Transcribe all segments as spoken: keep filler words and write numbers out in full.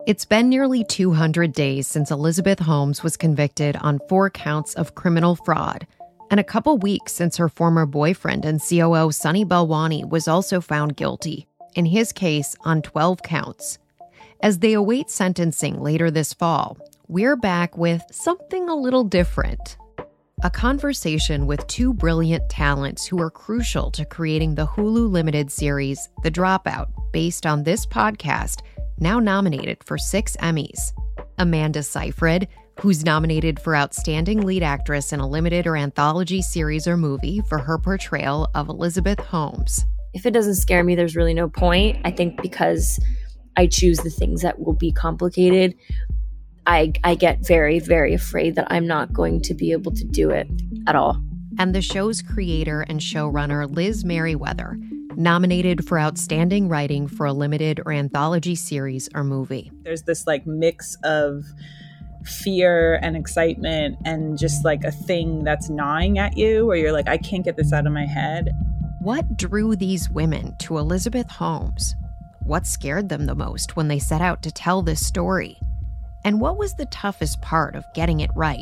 It's been nearly two hundred days since Elizabeth Holmes was convicted on four counts of criminal fraud, and a couple weeks since her former boyfriend and C O O Sunny Balwani was also found guilty, in his case on twelve counts. As they await sentencing later this fall, we're back with something a little different. A conversation with two brilliant talents who are crucial to creating the Hulu limited series The Dropout, based on this podcast, now nominated for six Emmys. Amanda Seyfried, who's nominated for Outstanding Lead Actress in a Limited or Anthology Series or Movie for her portrayal of Elizabeth Holmes. If it doesn't scare me, there's really no point. I think because I choose the things that will be complicated, I, I get very, very afraid that I'm not going to be able to do it at all. And the show's creator and showrunner, Liz Meriwether, nominated for Outstanding Writing for a Limited or Anthology Series or Movie. There's this like mix of fear and excitement and just like a thing that's gnawing at you where you're like, I can't get this out of my head. What drew these women to Elizabeth Holmes? What scared them the most when they set out to tell this story? And what was the toughest part of getting it right?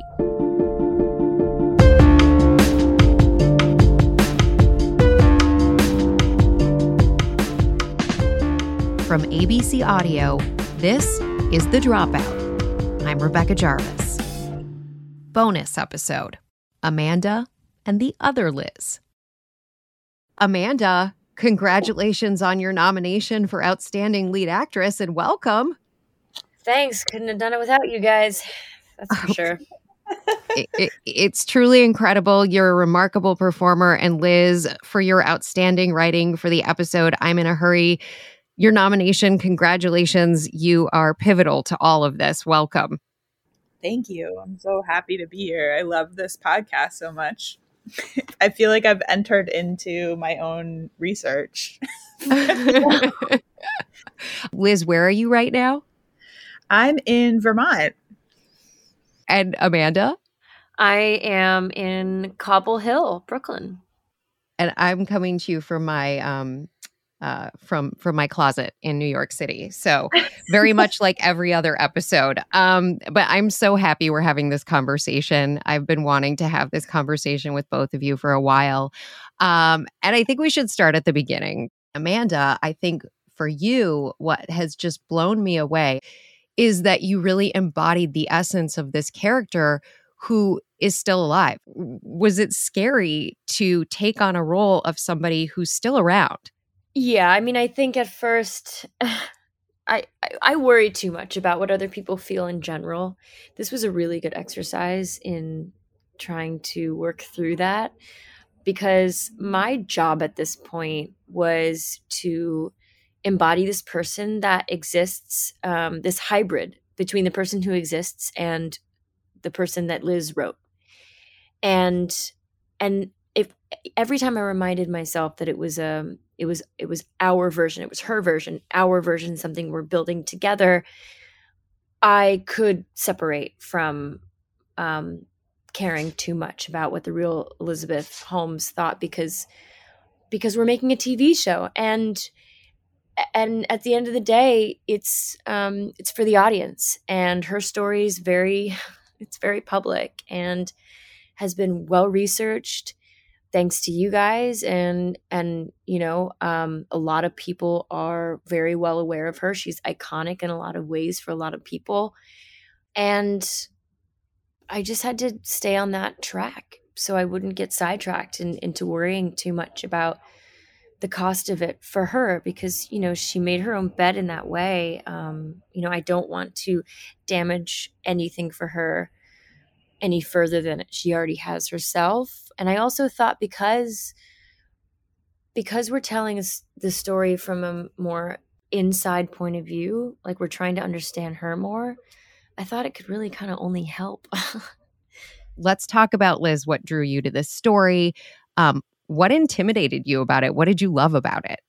From A B C Audio, this is The Dropout. I'm Rebecca Jarvis. Bonus episode, Amanda and the other Liz. Amanda, congratulations on your nomination for Outstanding Lead Actress and welcome. Thanks. Couldn't have done it without you guys. That's for sure. it, it, it's truly incredible. You're a remarkable performer. And Liz, for your outstanding writing for the episode, I'm in a Hurry. Your nomination, congratulations. You are pivotal to all of this. Welcome. Thank you. I'm so happy to be here. I love this podcast so much. I feel like I've entered into my own research. Liz, where are you right now? I'm in Vermont. And Amanda? I am in Cobble Hill, Brooklyn. And I'm coming to you from my um uh from from my closet in New York City. So very much like every other episode. Um, but I'm so happy we're having this conversation. I've been wanting to have this conversation with both of you for a while. Um, and I think we should start at the beginning. Amanda, I think for you, what has just blown me away is that you really embodied the essence of this character who is still alive. Was it scary to take on a role of somebody who's still around? Yeah, I mean, I think at first, I, I I worry too much about what other people feel in general. This was a really good exercise in trying to work through that, because my job at this point was to embody this person that exists, um, this hybrid between the person who exists and the person that Liz wrote. And and if every time I reminded myself that it was um it was it was our version, it was her version, our version, something we're building together, I could separate from um, caring too much about what the real Elizabeth Holmes thought, because because we're making a T V show, and and at the end of the day, it's um, it's for the audience, and her story is very it's very public and has been well researched, thanks to you guys, and and you know um, a lot of people are very well aware of her. She's iconic in a lot of ways for a lot of people, and I just had to stay on that track so I wouldn't get sidetracked in, into worrying too much about the cost of it for her, because, you know, she made her own bed in that way. Um, you know, I don't want to damage anything for her any further than she already has herself. And I also thought because, because we're telling us the story from a more inside point of view, like we're trying to understand her more, I thought it could really kind of only help. Let's talk about, Liz, what drew you to this story. Um, what intimidated you about it? What did you love about it?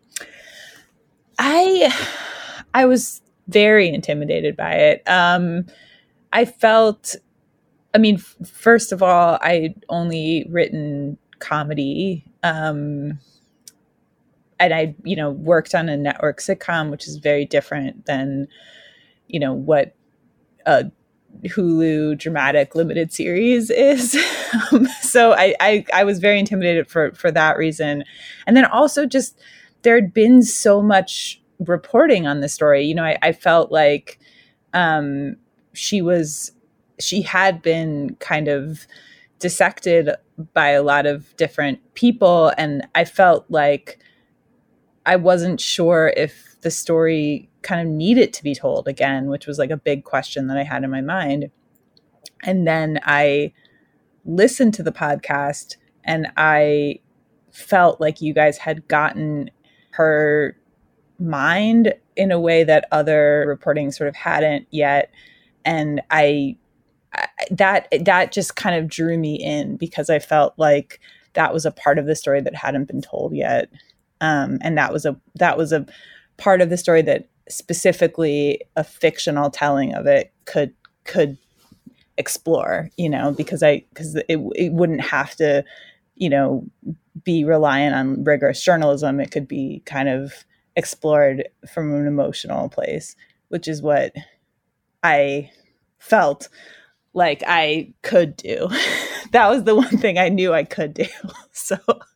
I I was very intimidated by it. Um, I felt, I mean, f- first of all, I'd only written comedy. Um, and I, you know, worked on a network sitcom, which is very different than, you know, what a Hulu dramatic limited series is. um, so I, I I was very intimidated for for that reason. And then also just there had been so much reporting on the story. You know, I, I felt like um, she was she had been kind of dissected by a lot of different people, and I felt like I wasn't sure if the story kind of needed to be told again, which was like a big question that I had in my mind. And then I listened to the podcast and I felt like you guys had gotten her mind in a way that other reporting sort of hadn't yet. And I, I that that just kind of drew me in because I felt like that was a part of the story that hadn't been told yet. Um, and that was a that was a part of the story that specifically a fictional telling of it could could explore, you know, because I because it it wouldn't have to, you know, be reliant on rigorous journalism. It could be kind of explored from an emotional place, which is what I felt like I could do. That was the one thing I knew I could do. So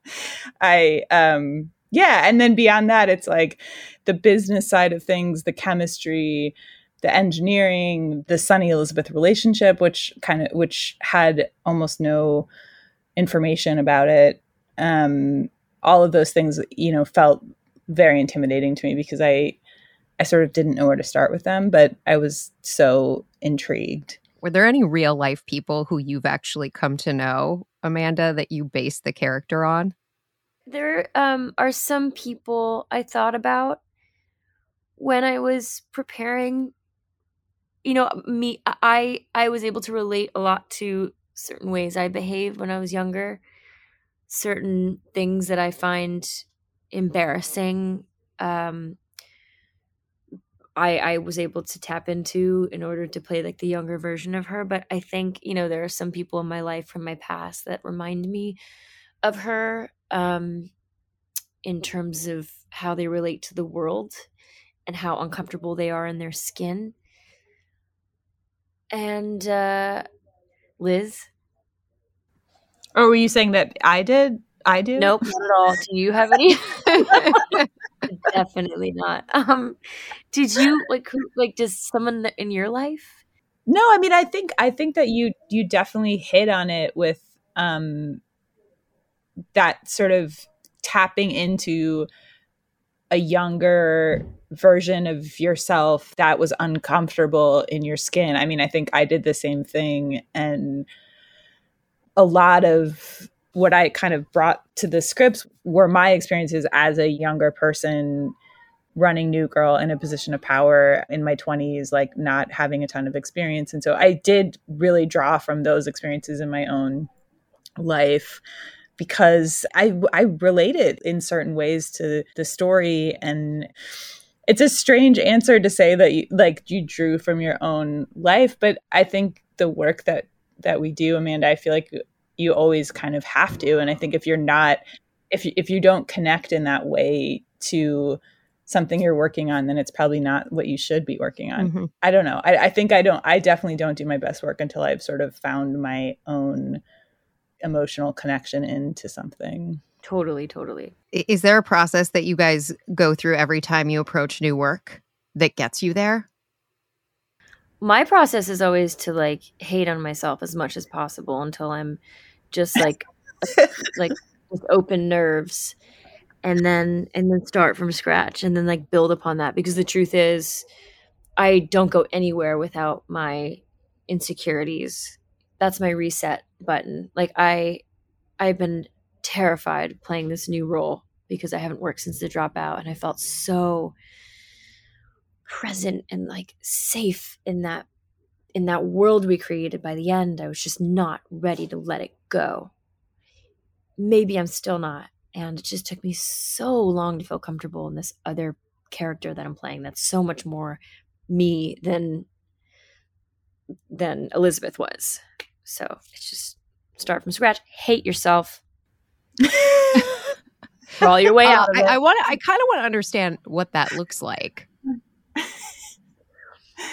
I um yeah, and then beyond that, it's like the business side of things, the chemistry, the engineering, the Sunny Elizabeth relationship, which kind of which had almost no information about it. Um, all of those things, you know, felt very intimidating to me because I I sort of didn't know where to start with them, but I was so intrigued. Were there any real life people who you've actually come to know, Amanda, that you based the character on? There um, are some people I thought about when I was preparing. You know, me, I I was able to relate a lot to certain ways I behaved when I was younger, certain things that I find embarrassing. Um, I I was able to tap into in order to play like the younger version of her. But I think, you know, there are some people in my life from my past that remind me of her. Um, in terms of how they relate to the world and how uncomfortable they are in their skin. And uh, Liz? Or were you saying that I did? I do? Nope, not at all. Do you have any? Definitely not. Um, did you like who, like does someone in your life? No, I mean, I think I think that you you definitely hit on it with um, that sort of tapping into a younger version of yourself that was uncomfortable in your skin. I mean, I think I did the same thing. And a lot of what I kind of brought to the scripts were my experiences as a younger person running New Girl in a position of power in my twenties, like not having a ton of experience. And so I did really draw from those experiences in my own life, because I I related in certain ways to the story. And it's a strange answer to say that you, like you drew from your own life, but I think the work that that we do, Amanda, I feel like you always kind of have to. And I think if you're not, if you, if you don't connect in that way to something you're working on, then it's probably not what you should be working on. Mm-hmm. I don't know. I, I think I don't. I definitely don't do my best work until I've sort of found my own emotional connection into something. Totally, totally. Is there a process that you guys go through every time you approach new work that gets you there? My process is always to like hate on myself as much as possible until I'm just like like with open nerves, and then and then start from scratch and then like build upon that, because the truth is I don't go anywhere without my insecurities. That's my reset button. Like I I've been terrified playing this new role because I haven't worked since the dropout, and I felt so present and like safe in that in that world we created. By the end, I was just not ready to let it go. Maybe I'm still not, and it just took me so long to feel comfortable in this other character that I'm playing that's so much more me than than Elizabeth was. So it's just start from scratch, hate yourself, crawl your way uh, out of I, it. I want I kind of want to understand what that looks like.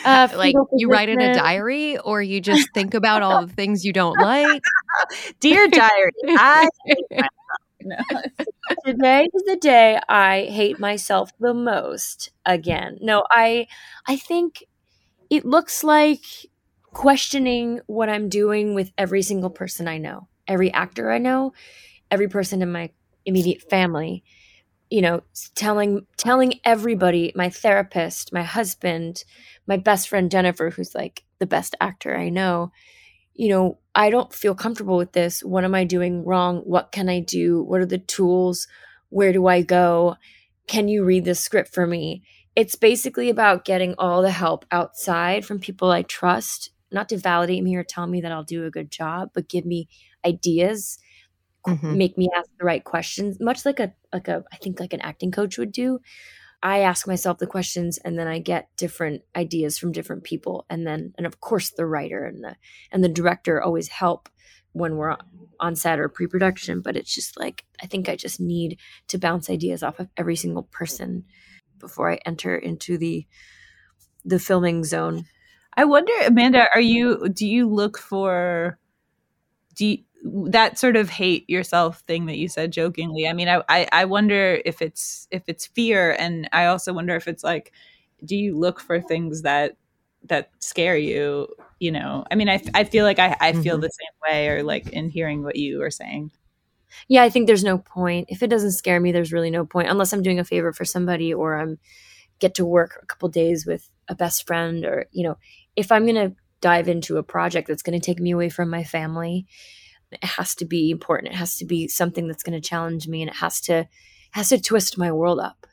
Uh, Like fetal you write in a position. diary, or you just think about all the things you don't like? Dear diary, I hate myself. No. Today is the day I hate myself the most again. No, I I think it looks like questioning what I'm doing with every single person I know, every actor I know, every person in my immediate family. You know, telling telling everybody, my therapist, my husband, my best friend Jennifer, who's like the best actor I know, you know, I don't feel comfortable with this. What am I doing wrong? What can I do? What are the tools? Where do I go? Can you read the script for me? It's basically about getting all the help outside from people I trust, not to validate me or tell me that I'll do a good job, but give me ideas, Mhm. make me ask the right questions, much like a like a I think like an acting coach would do. I ask myself the questions and then I get different ideas from different people, and then and of course the writer and the and the director always help when we're on set or pre-production, but it's just like I think I just need to bounce ideas off of every single person before I enter into the the filming zone. I wonder, Amanda, are you, do you look for, do you, that sort of hate yourself thing that you said jokingly? I mean, I, I, I wonder if it's, if it's fear. And I also wonder if it's like, do you look for things that, that scare you? You know, I mean, I, I feel like I, I feel Mhm. the same way, or like in hearing what you are saying. Yeah, I think there's no point. If it doesn't scare me, there's really no point unless I'm doing a favor for somebody or I'm get to work a couple days with a best friend, or, you know, if I'm going to dive into a project that's going to take me away from my family, it has to be important. It has to be something that's going to challenge me, and it has to has to twist my world up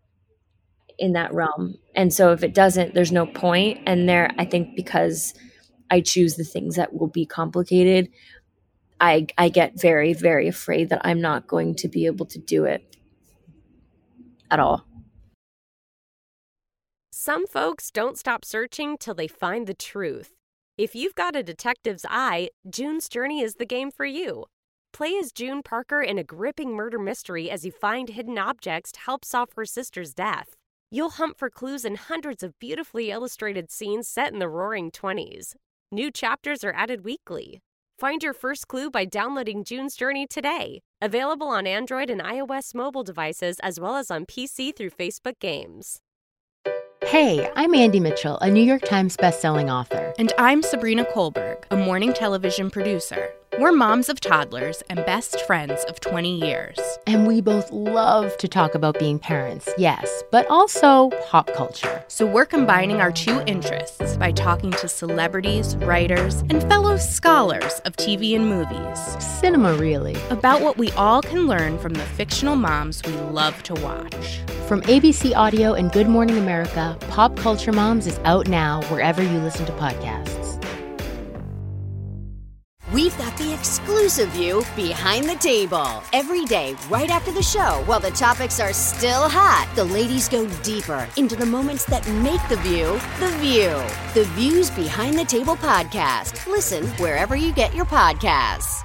in that realm. And so if it doesn't, there's no point. And there, I think because I choose the things that will be complicated, I I get very, very afraid that I'm not going to be able to do it at all. Some folks don't stop searching till they find the truth. If you've got a detective's eye, June's Journey is the game for you. Play as June Parker in a gripping murder mystery as you find hidden objects to help solve her sister's death. You'll hunt for clues in hundreds of beautifully illustrated scenes set in the roaring twenties. New chapters are added weekly. Find your first clue by downloading June's Journey today. Available on Android and iOS mobile devices as well as on P C through Facebook Games. Hey, I'm Andy Mitchell, a New York Times bestselling author. And I'm Sabrina Kohlberg, a morning television producer. We're moms of toddlers and best friends of twenty years. And we both love to talk about being parents, yes, but also pop culture. So we're combining our two interests by talking to celebrities, writers, and fellow scholars of T V and movies. Cinema, really. About what we all can learn from the fictional moms we love to watch. From A B C Audio and Good Morning America, Pop Culture Moms is out now wherever you listen to podcasts. We've got the exclusive view behind the table. Every day, right after the show, while the topics are still hot, the ladies go deeper into the moments that make the view the view. The Views Behind the Table podcast. Listen wherever you get your podcasts.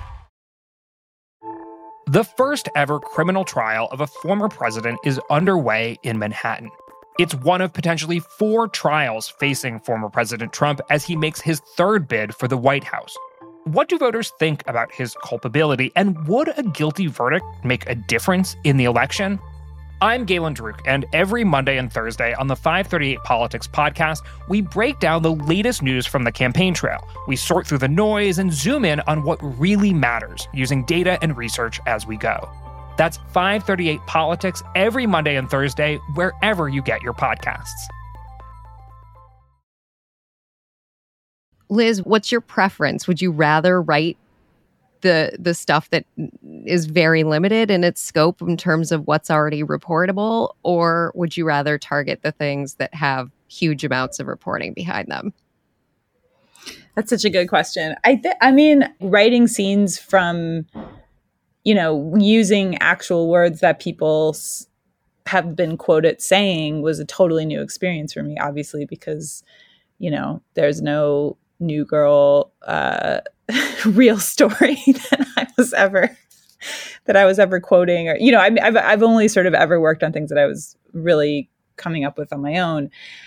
The first ever criminal trial of a former president is underway in Manhattan. It's one of potentially four trials facing former President Trump as he makes his third bid for the White House. What do voters think about his culpability, and would a guilty verdict make a difference in the election? I'm Galen Druk, and every Monday and Thursday on the five thirty-eight Politics podcast, we break down the latest news from the campaign trail. We sort through the noise and zoom in on what really matters, using data and research as we go. That's five thirty-eight Politics every Monday and Thursday, wherever you get your podcasts. Liz, what's your preference? Would you rather write the the stuff that is very limited in its scope in terms of what's already reportable, or would you rather target the things that have huge amounts of reporting behind them? That's such a good question. I th- I mean, writing scenes from, you know, using actual words that people s- have been quoted saying was a totally new experience for me, obviously, because, you know, there's no New Girl uh, real story that I was ever that I was ever quoting, or, you know, I, I've I've only sort of ever worked on things that I was really coming up with on my own.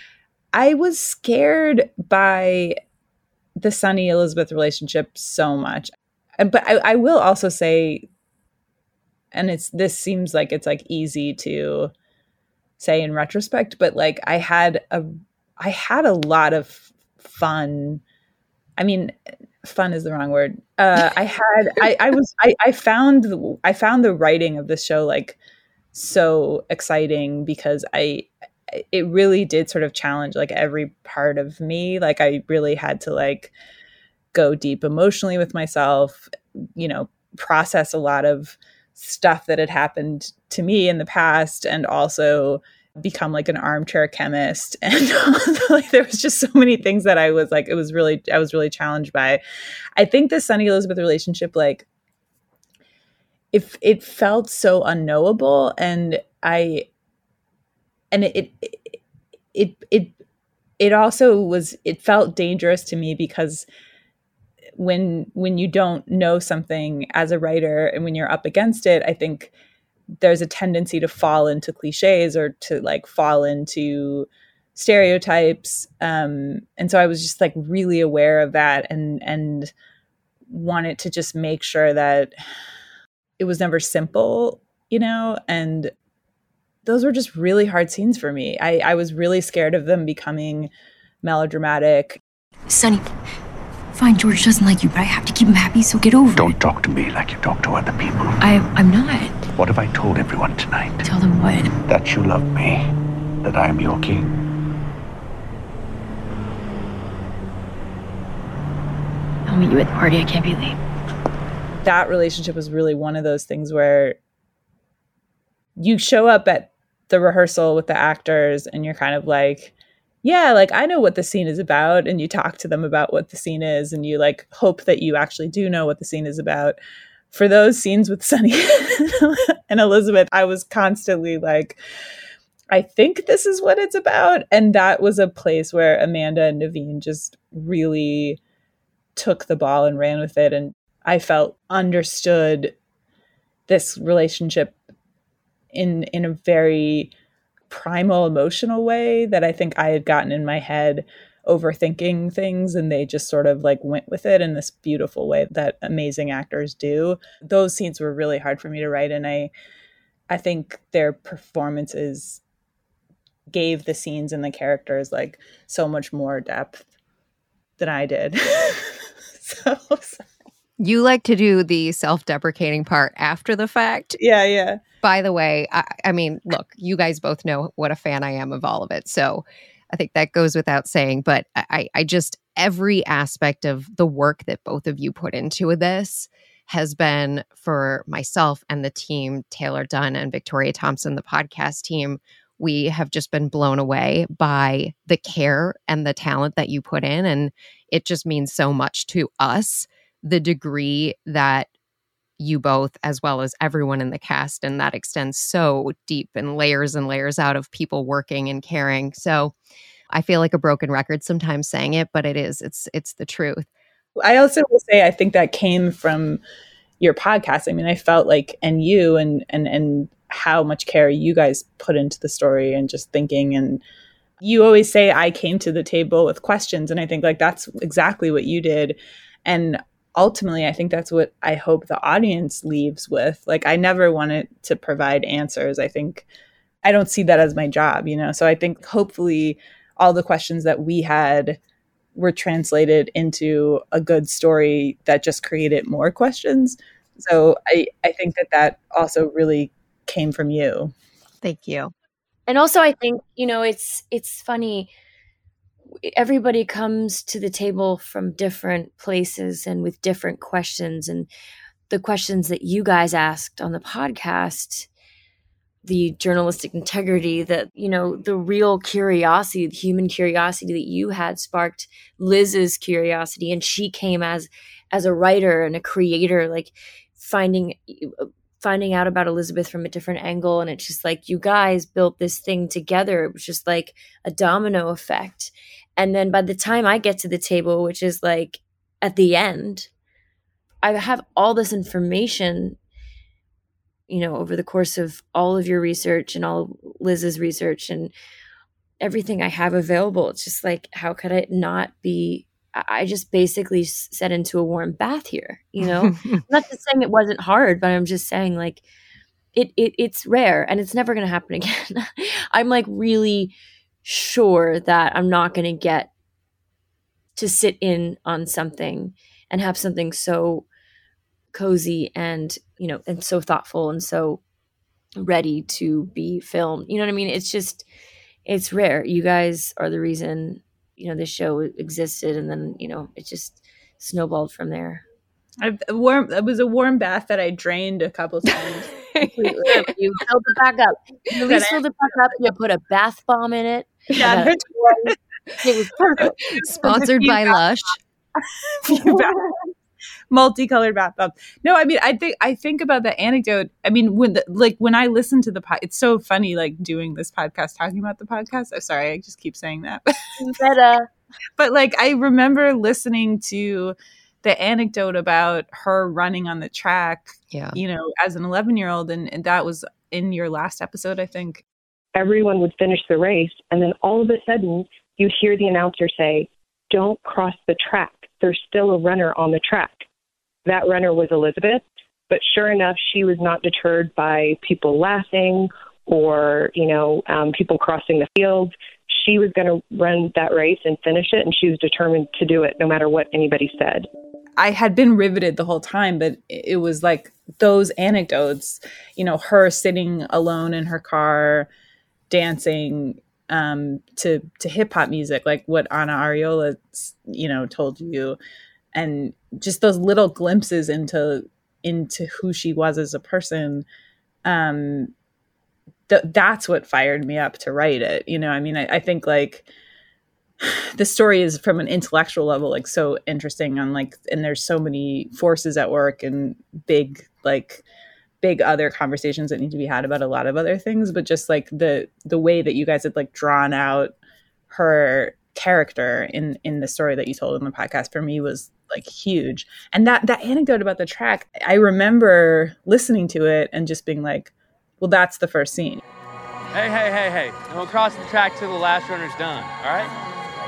I was scared by the Sonny Elizabeth relationship so much. But I, I will also say, and it's this seems like it's like easy to say in retrospect, but like I had a I had a lot of fun. I mean, fun is the wrong word. Uh, I had I, I was I, I found the, I found the writing of this show like so exciting because I it really did sort of challenge like every part of me. Like I really had to like go deep emotionally with myself, you know, process a lot of stuff that had happened to me in the past, and also become like an armchair chemist. And like there was just so many things that I was like, it was really, I was really challenged by. I think the Sonny Elizabeth relationship, like if it felt so unknowable, and I, and it, it, it, it, it also was, it felt dangerous to me because when, when you don't know something as a writer and when you're up against it, I think there's a tendency to fall into cliches or to like fall into stereotypes. Um, and so I was just like really aware of that, and, and wanted to just make sure that it was never simple, you know, and those were just really hard scenes for me. I, I was really scared of them becoming melodramatic. Sonny, fine, George doesn't like you, but I have to keep him happy, so get over Don't it. talk to me like you talk to other people. I, I'm not. What have I told everyone tonight? Tell them what? That you love me, that I am your king. I'll meet you at the party. I can't be late. That relationship was really one of those things where you show up at the rehearsal with the actors and you're kind of like, yeah, like I know what the scene is about, and you talk to them about what the scene is, and you like hope that you actually do know what the scene is about. For those scenes with Sonny and Elizabeth, I was constantly like, I think this is what it's about. And that was a place where Amanda and Naveen just really took the ball and ran with it. And I felt understood this relationship in in a very primal emotional way that I think I had gotten in my head overthinking things, and they just sort of like went with it in this beautiful way that amazing actors do. Those scenes were really hard for me to write, and I I think their performances gave the scenes and the characters like so much more depth than I did. so, so You like to do the self-deprecating part after the fact. Yeah, yeah. By the way, I, I mean, look, you guys both know what a fan I am of all of it. So I think that goes without saying. But I, I just, every aspect of the work that both of you put into this has been, for myself and the team, Taylor Dunn and Victoria Thompson, the podcast team, we have just been blown away by the care and the talent that you put in. And it just means so much to us, the degree that you both, as well as everyone in the cast, and that extends so deep and layers and layers out of people working and caring. So I feel like a broken record sometimes saying it, but it is, it's, it's the truth. I also will say, I think that came from your podcast. I mean, I felt like, and you and, and, and how much care you guys put into the story and just thinking. And you always say, I came to the table with questions. And I think like, that's exactly what you did. And ultimately, I think that's what I hope the audience leaves with. Like, I never wanted to provide answers. I think I don't see that as my job, you know? So I think hopefully all the questions that we had were translated into a good story that just created more questions. So I, I think that that also really came from you. Thank you. And also, I think, you know, it's it's funny. Everybody comes to the table from different places and with different questions. And the questions that you guys asked on the podcast, the journalistic integrity, that, you know, the real curiosity, the human curiosity that you had sparked Liz's curiosity. And she came as, as a writer and a creator, like finding, finding out about Elizabeth from a different angle. And it's just like, you guys built this thing together. It was just like a domino effect. And then by the time I get to the table, which is like at the end, I have all this information, you know, over the course of all of your research and all Liz's research and everything I have available. It's just like, how could I not be, I just basically set into a warm bath here, you know? I'm not just saying it wasn't hard, but I'm just saying like, it, it it's rare and it's never going to happen again. I'm like really sure that I'm not going to get to sit in on something and have something so cozy and, you know, and so thoughtful and so ready to be filmed. You know what I mean? It's just, it's rare. You guys are the reason, you know, this show existed. And then, you know, it just snowballed from there. I've warm. It was a warm bath that I drained a couple times. You filled it back up. You at least filled it back up. You put a bath bomb in it. Yeah, it was perfect. Sponsored by Lush. Multicolored bath bomb. No, I mean, I think I think about the anecdote. I mean, when the, like when I listen to the pod, it's so funny, like doing this podcast, talking about the podcast. I'm sorry, I just keep saying that. Better. But like, I remember listening to the anecdote about her running on the track, yeah, you know, as an eleven year old. And, and that was in your last episode, I think. Everyone would finish the race. And then all of a sudden you'd hear the announcer say, "Don't cross the track. There's still a runner on the track." That runner was Elizabeth. But sure enough, she was not deterred by people laughing or, you know, um, people crossing the field. She was going to run that race and finish it. And she was determined to do it no matter what anybody said. I had been riveted the whole time, but it was like those anecdotes, you know, her sitting alone in her car, dancing um, to to hip hop music, like what Anna Ariola, you know, told you, and just those little glimpses into into who she was as a person. Um, th- that's what fired me up to write it. You know, I mean, I, I think like. The story is from an intellectual level, like so interesting on like, and there's so many forces at work and big, like big other conversations that need to be had about a lot of other things. But just like the, the way that you guys had like drawn out her character in, in the story that you told in the podcast for me was like huge. And that, that anecdote about the track, I remember listening to it and just being like, well, that's the first scene. Hey, hey, hey, hey, don't cross the track till the last runner's done. All right.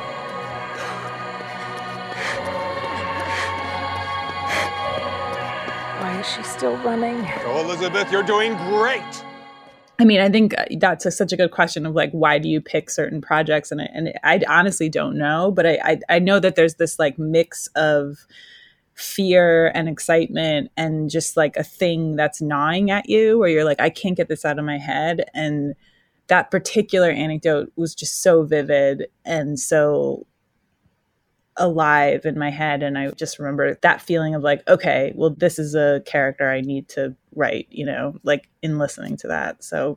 Why is she still running? Go, Elizabeth, you're doing great. I mean, I think that's a, such a good question of like, why do you pick certain projects? And I, and I honestly don't know, but I, I I know that there's this like mix of fear and excitement and just like a thing that's gnawing at you where you're like, I can't get this out of my head. And that particular anecdote was just so vivid and so alive in my head. And I just remember that feeling of like, okay, well, this is a character I need to write, you know, like in listening to that. So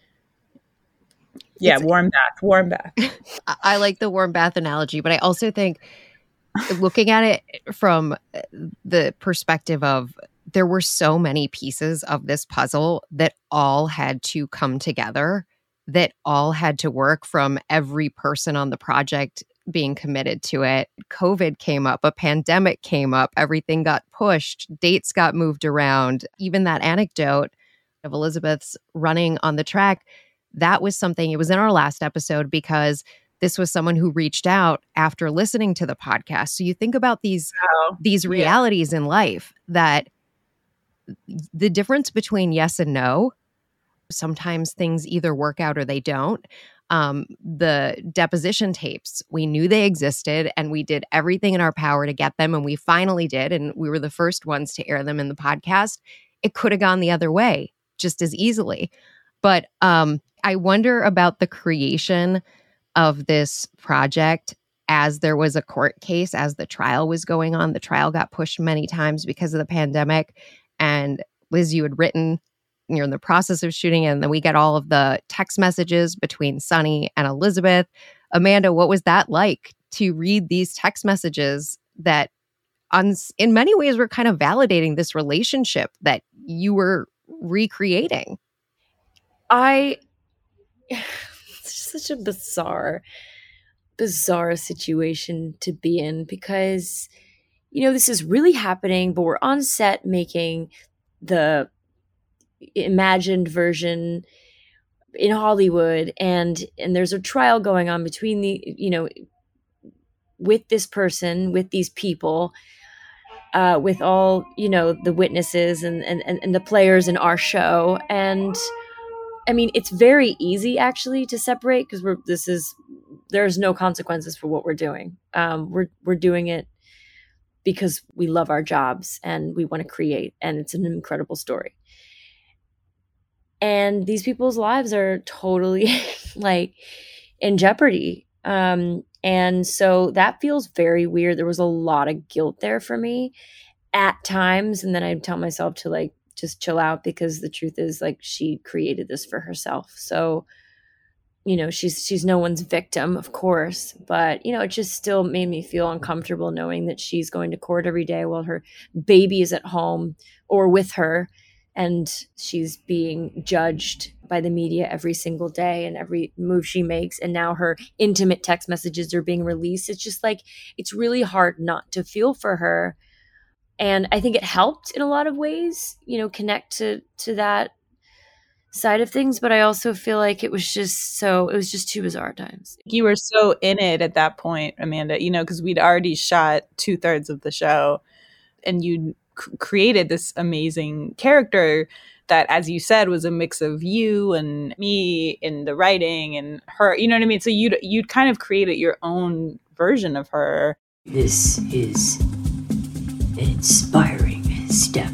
yeah, it's, warm bath, warm bath. I like the warm bath analogy, but I also think looking at it from the perspective of there were so many pieces of this puzzle that all had to come together, that all had to work, from every person on the project being committed to it. COVID came up, a pandemic came up, everything got pushed, dates got moved around. Even that anecdote of Elizabeth's running on the track, that was something, it was in our last episode because this was someone who reached out after listening to the podcast. So you think about these, oh, these realities yeah. in life, that the difference between yes and no, sometimes things either work out or they don't. Um, the deposition tapes, we knew they existed and we did everything in our power to get them. And we finally did. And we were the first ones to air them in the podcast. It could have gone the other way just as easily. But um, I wonder about the creation of this project as there was a court case, as the trial was going on. The trial got pushed many times because of the pandemic. And Liz, you had written, you're in the process of shooting it, and then we get all of the text messages between Sonny and Elizabeth. Amanda, what was that like to read these text messages that on, in many ways were kind of validating this relationship that you were recreating? I, it's such a bizarre, bizarre situation to be in because, you know, this is really happening, but we're on set making the imagined version in Hollywood, and and there's a trial going on between the, you know, with this person, with these people, uh, with all, you know, the witnesses and, and, and the players in our show. And I mean, it's very easy actually to separate because we're, this is, there's no consequences for what we're doing. Um, we're, we're doing it because we love our jobs and we want to create, and it's an incredible story. And these people's lives are totally like in jeopardy. Um, and so that feels very weird. There was a lot of guilt there for me at times. And then I'd tell myself to like, just chill out, because the truth is like, she created this for herself. So, you know, she's, she's no one's victim, of course, but you know, it just still made me feel uncomfortable knowing that she's going to court every day while her baby is at home or with her. And she's being judged by the media every single day and every move she makes. And now her intimate text messages are being released. It's just like, it's really hard not to feel for her. And I think it helped in a lot of ways, you know, connect to, to that side of things. But I also feel like it was just so, it was just two bizarre times. You were so in it at that point, Amanda, you know, because we'd already shot two thirds of the show, and you created this amazing character that, as you said, was a mix of you and me in the writing and her, you know what I mean? So you'd, you'd kind of created your own version of her. This is an inspiring step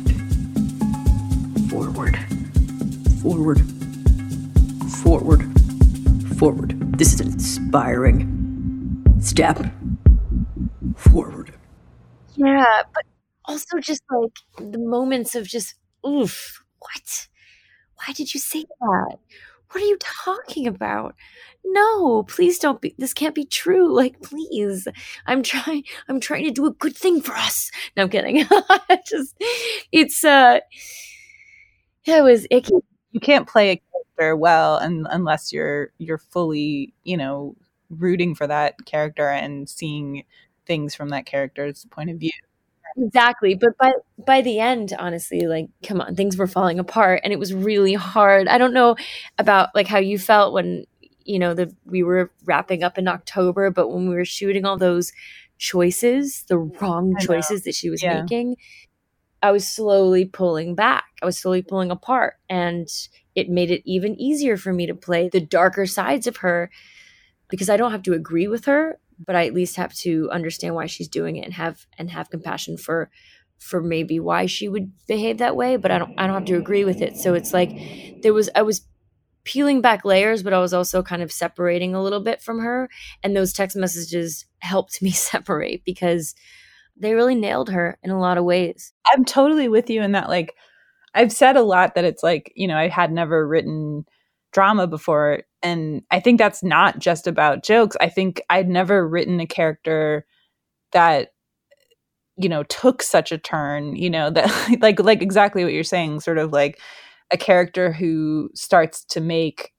forward, forward, forward, forward. This is an inspiring step forward. Yeah, but also just like the moments of just, oof, what? Why did you say that? What are you talking about? No, please don't be, this can't be true. Like, please, I'm trying, I'm trying to do a good thing for us. No, I'm kidding. Just, it's, uh, it was icky. You can't play a character well un- unless you're, you're fully, you know, rooting for that character and seeing things from that character's point of view. Exactly. But by by the end, honestly, like, come on, things were falling apart and it was really hard. I don't know about like how you felt when, you know, the we were wrapping up in October, but when we were shooting all those choices, the wrong choices that she was Yeah. making, I was slowly pulling back. I was slowly pulling apart, and it made it even easier for me to play the darker sides of her, because I don't have to agree with her, but I at least have to understand why she's doing it and have and have compassion for for maybe why she would behave that way. But I don't I don't have to agree with it. So it's like there was I was peeling back layers, but I was also kind of separating a little bit from her. And those text messages helped me separate because they really nailed her in a lot of ways. I'm totally with you in that. Like, I've said a lot that it's like, you know, I had never written drama before. And I think that's not just about jokes. I think I'd never written a character that, you know, took such a turn, you know, that like, like exactly what you're saying, sort of like a character who starts to make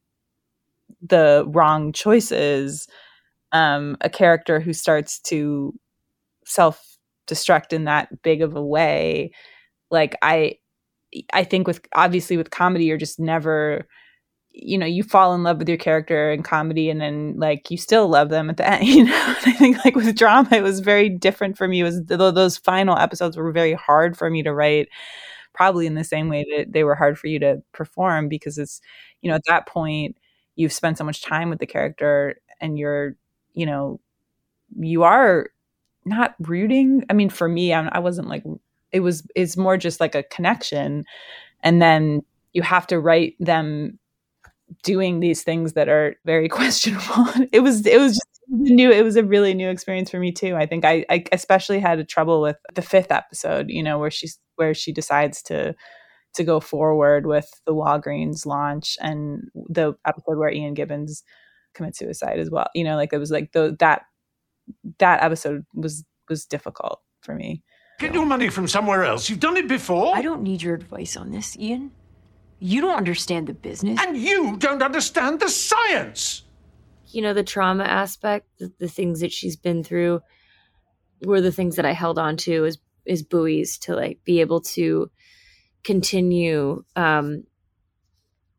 the wrong choices, um, a character who starts to self-destruct in that big of a way. Like, I, I think with, obviously with comedy, you're just never, you know, you fall in love with your character in comedy and then like you still love them at the end, you know. I think like with drama, it was very different for me. It was th- those final episodes were very hard for me to write, probably in the same way that they were hard for you to perform, because it's, you know, at that point you've spent so much time with the character and you're, you know, you are not rooting. I mean, for me, I'm, I wasn't like, it was, it's more just like a connection. And then you have to write them doing these things that are very questionable. It was, it was just new. It was a really new experience for me too. I think I, I especially had a trouble with the fifth episode, you know, where she's, where she decides to, to go forward with the Walgreens launch, and the episode where Ian Gibbons commits suicide as well. You know, like it was like the, that, that episode was, was difficult for me. Get your money from somewhere else. You've done it before. I don't need your advice on this, Ian. You don't understand the business. And you don't understand the science. You know, the trauma aspect, the, the things that she's been through were the things that I held on to as, as buoys to like be able to continue um,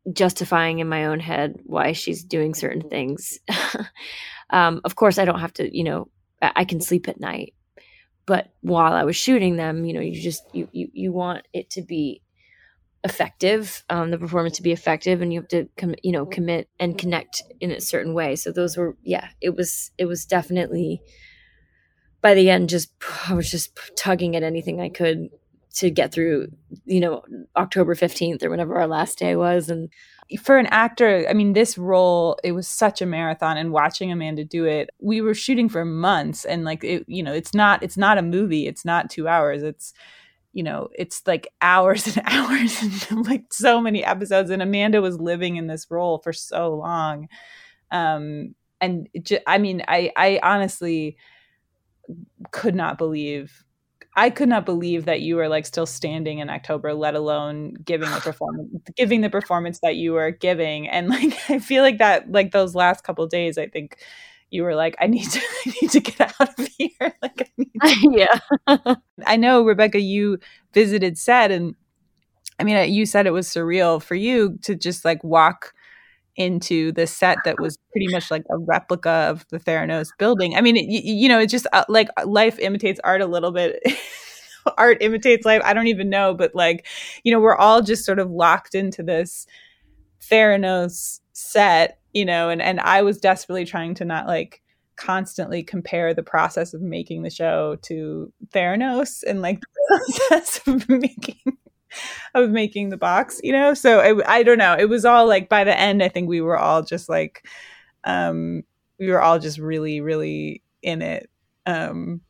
justifying in my own head why she's doing certain things. um, of course, I don't have to, you know, I, I can sleep at night. But while I was shooting them, you know, you just, you you, you want it to be effective, um, the performance to be effective, and you have to, com- you know, commit and connect in a certain way. So those were, yeah, it was, it was definitely, by the end, just, I was just tugging at anything I could to get through, you know, October fifteenth or whenever our last day was. And for an actor, I mean, this role, it was such a marathon, and watching Amanda do it, we were shooting for months, and like, it, you know, it's not, it's not a movie. It's not two hours. It's, you know, it's like hours and hours and like so many episodes. And Amanda was living in this role for so long. Um, and it just, I mean, I, I honestly could not believe I could not believe that you were like still standing in October, let alone giving the performance, giving the performance that you were giving. And like, I feel like that, like those last couple of days, I think you were like, I need to, I need to get out of here. Like, I need to. Yeah. I know, Rebecca, you visited set, and I mean, you said it was surreal for you to just like walk into the set that was pretty much like a replica of the Theranos building. I mean, it, you, you know, it's just uh, like life imitates art a little bit. Art imitates life. I don't even know, but like, you know, we're all just sort of locked into this Theranos set, you know, and, and I was desperately trying to not like constantly compare the process of making the show to Theranos and like the process of making of making the box, you know? So I, I don't know. It was all like, by the end, I think we were all just like, um, we were all just really, really in it. Um,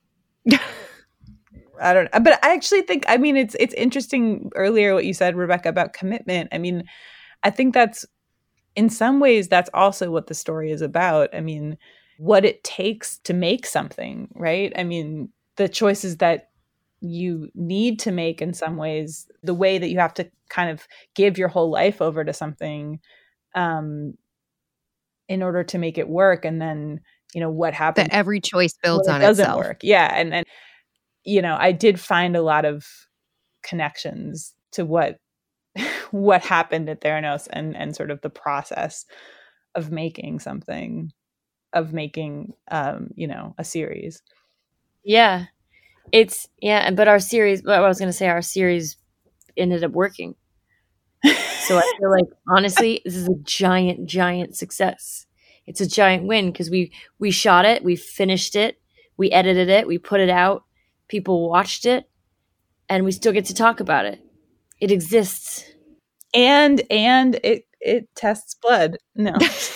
I don't know. But I actually think, I mean, it's, it's interesting earlier what you said, Rebecca, about commitment. I mean, I think that's, in some ways, that's also what the story is about. I mean, what it takes to make something, right? I mean, the choices that you need to make in some ways, the way that you have to kind of give your whole life over to something um, in order to make it work. And then, you know, what happens? That every choice builds on it doesn't itself. work. Yeah. And, and, you know, I did find a lot of connections to what, what happened at Theranos and, and sort of the process of making something, of making, um, you know, a series. Yeah. It's yeah, but our series, what I was going to say, our series ended up working. So I feel like, honestly, this is a giant, giant success. It's a giant win because we, we shot it, we finished it, we edited it, we put it out, people watched it, and we still get to talk about it. It exists. And, and it, it tests blood. No.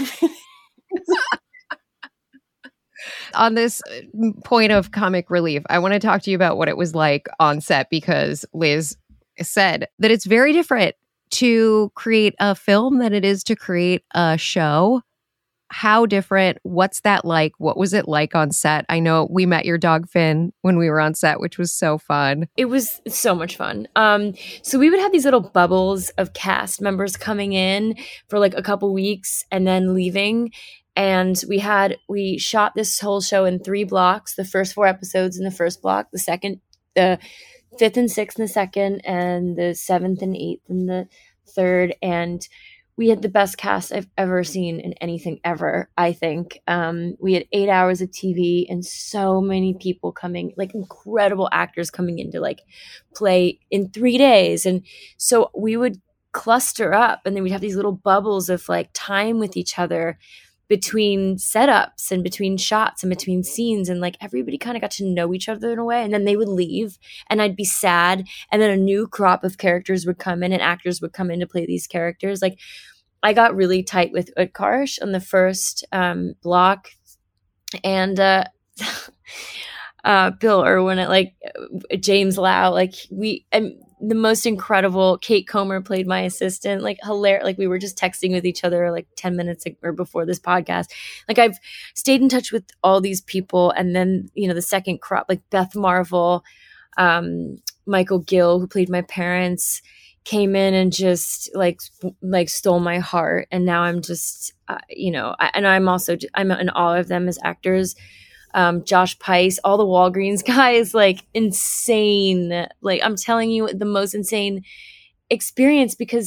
On this point of comic relief, I want to talk to you about what it was like on set, because Liz said that it's very different to create a film than it is to create a show. How different? What's that like? What was it like on set? I know we met your dog Finn when we were on set, which was so fun. It was so much fun. Um, so we would have these little bubbles of cast members coming in for like a couple weeks and then leaving. And we had, we shot this whole show in three blocks, the first four episodes in the first block, the second, the fifth and sixth in the second, and the seventh and eighth in the third. And we had the best cast I've ever seen in anything ever, I think. Um, we had eight hours of T V and so many people coming, like incredible actors coming in to like play in three days. And so we would cluster up, and then we'd have these little bubbles of like time with each other between setups and between shots and between scenes, and like everybody kind of got to know each other in a way. And then they would leave and I'd be sad, and then a new crop of characters would come in and actors would come in to play these characters. Like I got really tight with Utkarsh on the first um block, and uh uh Bill Irwin, like uh, James Lau, like we and the most incredible Kate Comer played my assistant, like hilarious. Like we were just texting with each other like ten minutes or before this podcast. Like I've stayed in touch with all these people. And then, you know, the second crop, like Beth Marvel, um, Michael Gill, who played my parents, came in and just like, like stole my heart. And now I'm just, uh, you know, I, and I'm also, I'm in awe of them as actors. Um, Josh Pais, all the Walgreens guys, like insane. Like I'm telling you, the most insane experience, because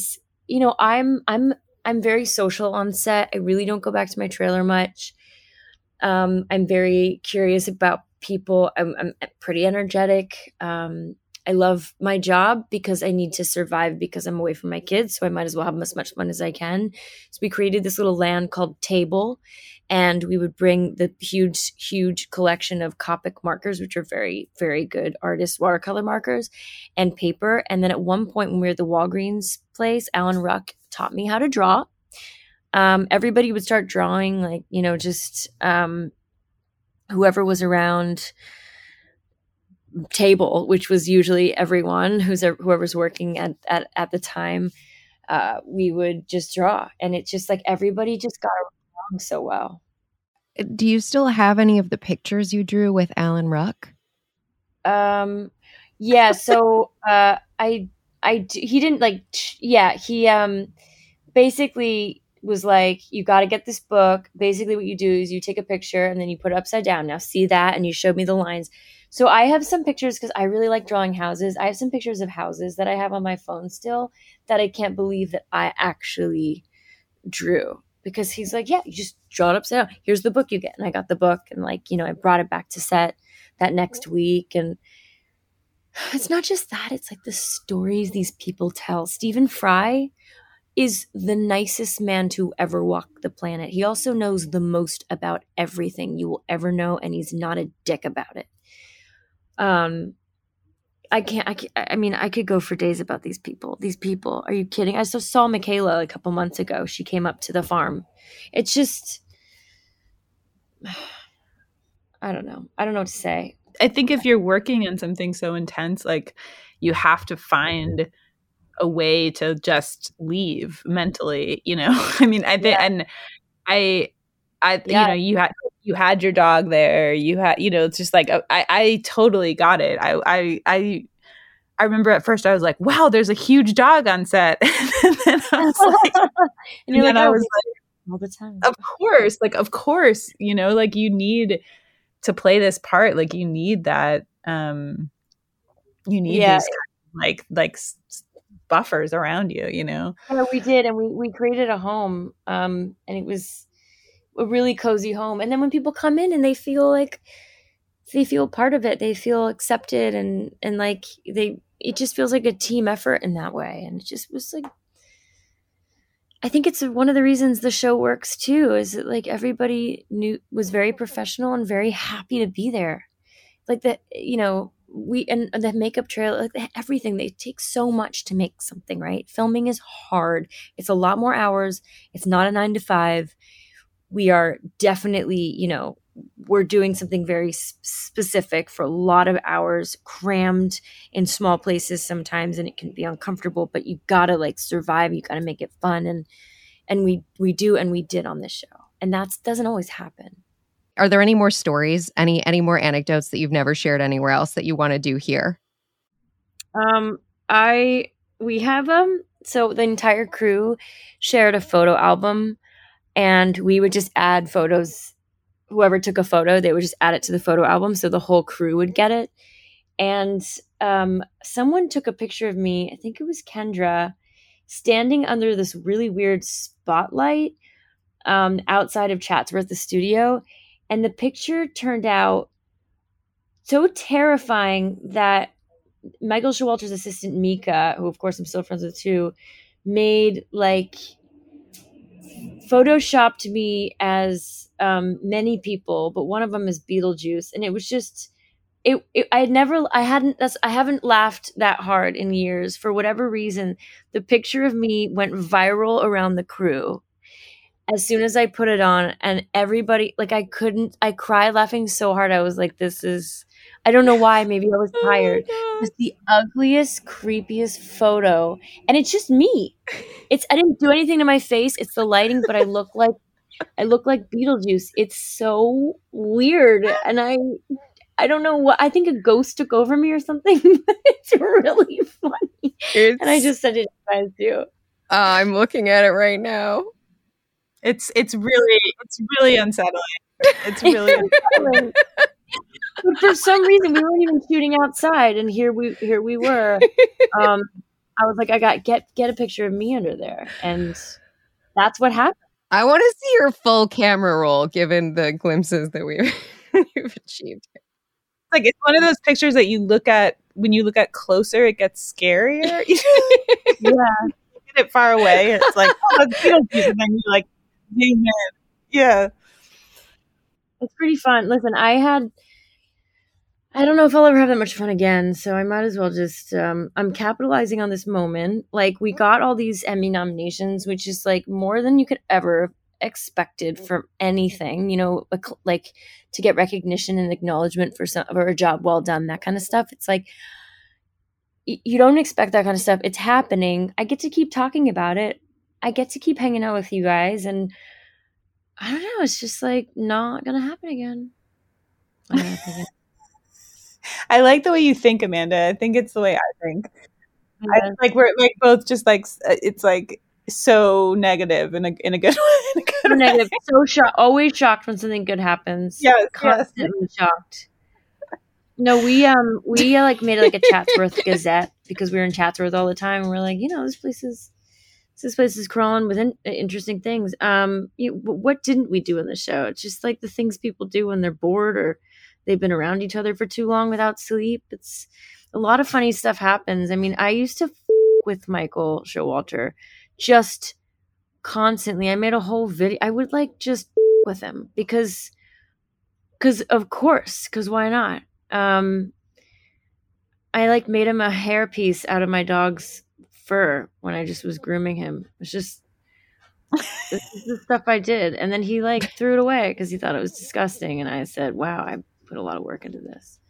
you know, I'm I'm I'm very social on set. I really don't go back to my trailer much. Um, I'm very curious about people. I'm, I'm pretty energetic. Um, I love my job because I need to survive because I'm away from my kids. So I might as well have as much fun as I can. So we created this little land called Table, and we would bring the huge, huge collection of Copic markers, which are very, very good artist watercolor markers, and paper. And then at one point when we were at the Walgreens place, Alan Ruck taught me how to draw. Um, everybody would start drawing, like, you know, just um, whoever was around Table, which was usually everyone who's whoever's working at, at, at the time. Uh, we would just draw, and it's just like everybody just got along so well. Do you still have any of the pictures you drew with Alan Ruck? Um, yeah. So uh, I, I, he didn't like, yeah, he um, basically was like, you got to get this book. Basically what you do is you take a picture and then you put it upside down. Now see that, and you showed me the lines. So I have some pictures because I really like drawing houses. I have some pictures of houses that I have on my phone still that I can't believe that I actually drew, because he's like, yeah, you just draw it upside down. Here's the book you get. And I got the book, and like, you know, I brought it back to set that next week. And it's not just that, it's like the stories these people tell. Stephen Fry is the nicest man to ever walk the planet. He also knows the most about everything you will ever know, and he's not a dick about it. Um, I can't, I can't, I mean, I could go for days about these people. These people, are you kidding? I just saw Michaela a couple months ago. She came up to the farm. It's just, I don't know. I don't know what to say. I think if you're working on something so intense, like, you have to find a way to just leave mentally, you know? I mean, I think, yeah. and I, I, yeah. you know, you had, you had your dog there, you had, you know, it's just like, I, I totally got it. I, I, I, I remember at first I was like, wow, there's a huge dog on set. And then I was like, and, and then like, I was like, all the time. Of course, like, of course, you know, like, you need to play this part. Like, you need that, um, you need yeah. these kind of, like, like buffers around you, you know? Yeah, we did. And we, we created a home, um, and it was a really cozy home. And then when people come in and they feel like they feel part of it, they feel accepted, and, and like they, it just feels like a team effort in that way. And it just was like, I think it's one of the reasons the show works too, is that like everybody knew, was very professional and very happy to be there. Like that, you know, we, and the makeup trailer, like everything, they take so much to make something, right? Filming is hard. It's a lot more hours. It's not a nine to five. We are definitely, you know, we're doing something very specific for a lot of hours, crammed in small places sometimes, and it can be uncomfortable, but you gotta like survive. You gotta make it fun. And, and we, we do, and we did on this show, and that doesn't always happen. Are there any more stories, any, any more anecdotes that you've never shared anywhere else that you want to do here? Um, I, we have, um, so the entire crew shared a photo album, and we would just add photos. Whoever took a photo, they would just add it to the photo album, so the whole crew would get it. And um, someone took a picture of me, I think it was Kendra, standing under this really weird spotlight um, outside of Chatsworth, the studio. And the picture turned out so terrifying that Michael Showalter's assistant, Mika, who of course I'm still friends with too, made like photoshopped me as um, many people, but one of them is Beetlejuice. And it was just, it, it I had never, I hadn't, that's, I haven't laughed that hard in years. For whatever reason, the picture of me went viral around the crew as soon as I put it on, and everybody, like, I couldn't, I cried laughing so hard. I was like, this is, I don't know why, maybe I was tired. Oh, it's the ugliest, creepiest photo. And it's just me. It's, I didn't do anything to my face. It's the lighting, but I look like, I look like Beetlejuice. It's so weird. And I, I don't know what, I think a ghost took over me or something. It's really funny. It's, and I just sent it to you guys too. Uh, I'm looking at it right now. It's it's really it's really unsettling. It's really unsettling. But for some reason, we weren't even shooting outside, and here we here we were. Um, I was like, I got get get a picture of me under there, and that's what happened. I want to see your full camera roll, given the glimpses that we've, we've achieved. Like, it's one of those pictures that you look at, when you look at closer, it gets scarier. Yeah. You get it far away. It's like, oh, that's Beetlejuice. And then you like, zoom in. Yeah. It's pretty fun. Listen, I had, I don't know if I'll ever have that much fun again, so I might as well just, um, I'm capitalizing on this moment. Like, we got all these Emmy nominations, which is like more than you could ever have expected from anything, you know, like to get recognition and acknowledgement for some, for a job well done, that kind of stuff. It's like, y- you don't expect that kind of stuff. It's happening. I get to keep talking about it. I get to keep hanging out with you guys, and I don't know, it's just like not gonna happen again. Not gonna happen again. I like the way you think, Amanda. I think it's the way I think. Yeah. I, like we're like both just like it's like so negative in a in a good way. In a good So way. negative, so shocked, always shocked when something good happens. Yes, Constantly yes. shocked. No, we um we uh, like made like a Chatsworth Gazette because we were in Chatsworth all the time, and we're like, you know, this place is this place is crawling with in- interesting things. Um, you, what didn't we do in the show? It's just like the things people do when they're bored or they've been around each other for too long without sleep. It's a lot of funny stuff happens. I mean, I used to f- with Michael Showalter just constantly. I made a whole video. I would like just f- with him because, because of course, because why not? Um, I like made him a hairpiece out of my dog's fur when I just was grooming him. It's just this is the stuff I did, and then he like threw it away because he thought it was disgusting. And I said, "Wow, I put a lot of work into this."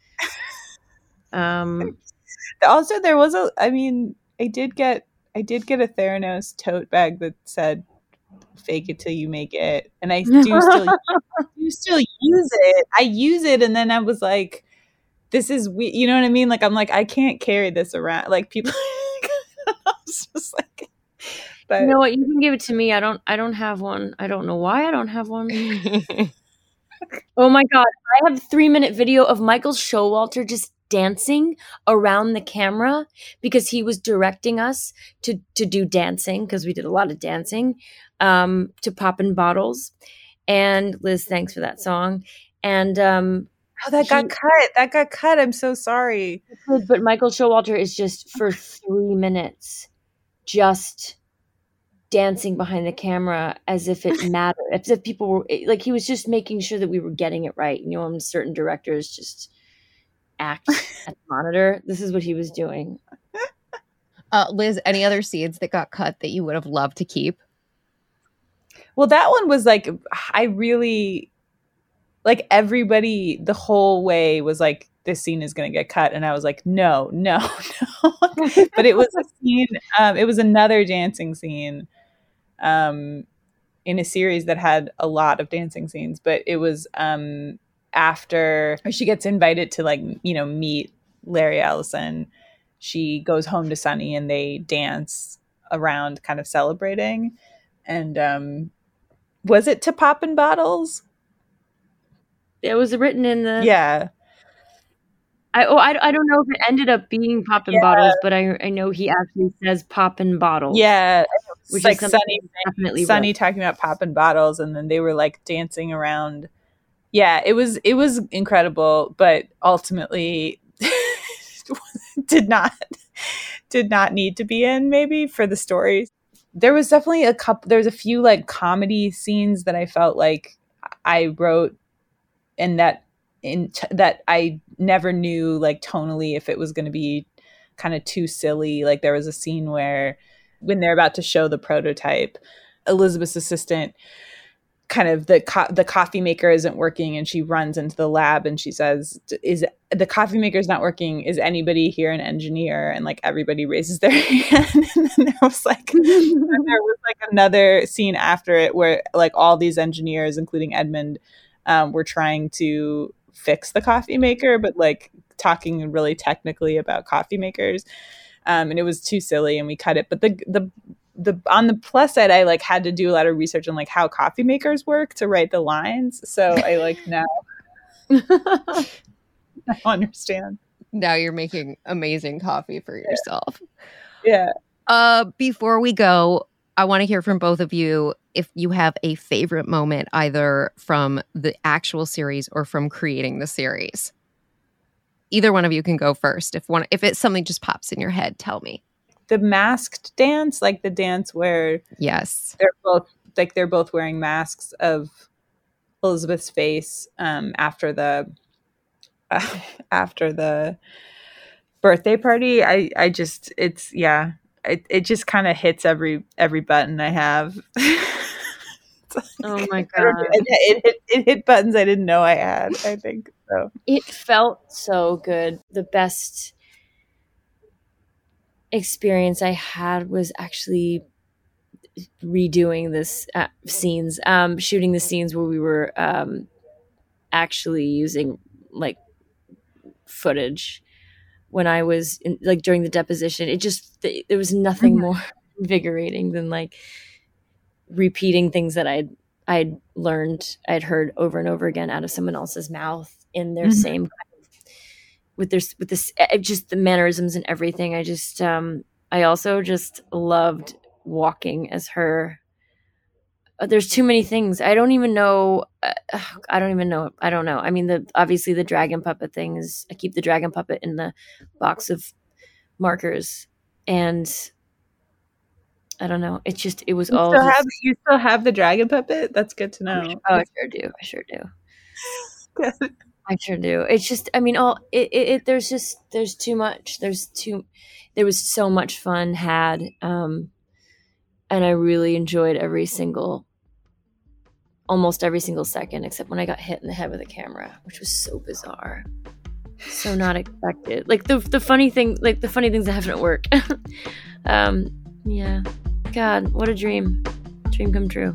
Um. Also, there was a. I mean, I did get. I did get a Theranos tote bag that said "Fake it till you make it," and I do still do still use it. I use it, and then I was like, "This is we." You know what I mean? Like, I'm like, I can't carry this around. Like people. I was just like, but You know what? You can give it to me. I don't. I don't have one. I don't know why I don't have one. Oh my god! I have a three minute video of Michael Showalter just dancing around the camera because he was directing us to to do dancing because we did a lot of dancing, um, to Poppin' Bottles. And Liz, thanks for that song. And um, oh, that got he- cut. That got cut. I'm so sorry. But Michael Showalter is just for three minutes, just dancing behind the camera as if it mattered, as if people were like, he was just making sure that we were getting it right. You know, when certain directors just act at the monitor, this is what he was doing. Uh, Liz, any other scenes that got cut that you would have loved to keep? Well, that one was like, I really, like everybody the whole way was like, this scene is going to get cut. And I was like, no, no, no. But it was a scene, um, it was another dancing scene um, in a series that had a lot of dancing scenes. But it was um, after she gets invited to like, you know, meet Larry Ellison. She goes home to Sunny and they dance around kind of celebrating. And um, was it To Poppin' Bottles? It was written in the Yeah. I oh I, I don't know if it ended up being Poppin' Yeah. Bottles, but I I know he actually says Poppin' Bottles. Yeah. Which Which like is something Sunny, definitely Sunny wrote. talking about Poppin' Bottles, and then they were like dancing around. Yeah, it was it was incredible, but ultimately did not did not need to be in maybe for the story. There was definitely a couple. There's a few like comedy scenes that I felt like I wrote, and that in t- that I never knew like tonally if it was going to be kind of too silly. Like there was a scene where when they're about to show the prototype, Elizabeth's assistant kind of the co- the coffee maker isn't working, and she runs into the lab and she says, is the coffee maker is not working, is anybody here an engineer? And like everybody raises their hand. And then there was like there was like another scene after it where like all these engineers, including Edmund, um, were trying to fix the coffee maker, but like talking really technically about coffee makers, um, and it was too silly and we cut it. But the the the on the plus side, I like had to do a lot of research on like how coffee makers work to write the lines. So I like now I understand. Now you're making amazing coffee for yourself. Yeah. Uh, before we go, I want to hear from both of you if you have a favorite moment either from the actual series or from creating the series. Either one of you can go first. If one, if it's something just pops in your head, tell me. The masked dance, like the dance where yes, they're both like they're both wearing masks of Elizabeth's face um, after the uh, after the birthday party. I I just it's yeah. It it just kind of hits every every button I have. Oh my god! It, it, it, it hit buttons I didn't know I had. I think so. It felt so good. The best experience I had was actually redoing this uh, scenes, um, shooting the scenes where we were um, actually using like footage. When I was in, like during the deposition, it just th- there was nothing mm-hmm. more invigorating than like repeating things that I'd I'd learned, I'd heard over and over again out of someone else's mouth in their mm-hmm. same kind of, with their with this just the mannerisms and everything. I just um, I also just loved walking as her. Uh, there's too many things. I don't even know. Uh, I don't even know. I don't know. I mean, the obviously the dragon puppet thing is. I keep the dragon puppet in the box of markers, and I don't know. It's just. It was you all. Still just, have, you still have the dragon puppet? That's good to know. Oh, I sure do. I sure do. I sure do. It's just. I mean, all. It, it, it. There's just. There's too much. There's too. There was so much fun had, um, and I really enjoyed every single. Almost every single second, except when I got hit in the head with a camera, which was so bizarre, so not expected. Like the the funny thing, like the funny things that happen at work. um, yeah, God, what a dream, dream come true.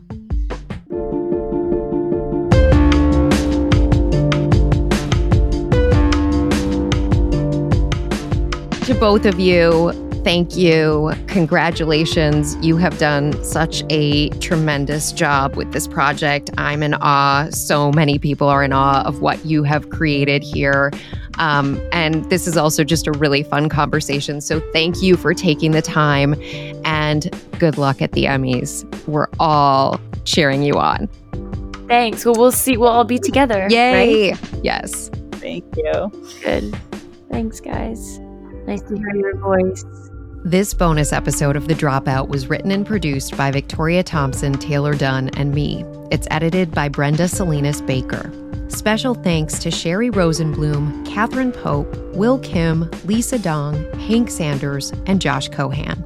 To both of you, thank you. Congratulations. You have done such a tremendous job with this project. I'm in awe. So many people are in awe of what you have created here. Um, and this is also just a really fun conversation. So thank you for taking the time and good luck at the Emmys. We're all cheering you on. Thanks. Well, we'll see. We'll all be together. Yay. Right? Yes. Thank you. Good. Thanks, guys. Nice to hear your voice. This bonus episode of The Dropout was written and produced by Victoria Thompson, Taylor Dunn, and me. It's edited by Brenda Salinas Baker. Special thanks to Sherry Rosenblum, Catherine Pope, Will Kim, Lisa Dong, Hank Sanders, and Josh Cohan.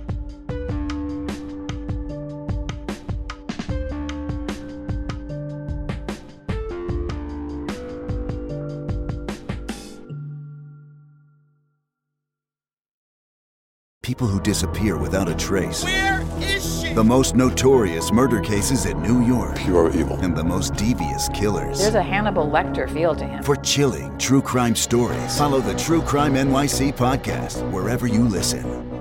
People who disappear without a trace. Where is she? The most notorious murder cases in New York. Pure evil. And the most devious killers. There's a Hannibal Lecter feel to him. For chilling true crime stories, follow the True Crime N Y C podcast wherever you listen.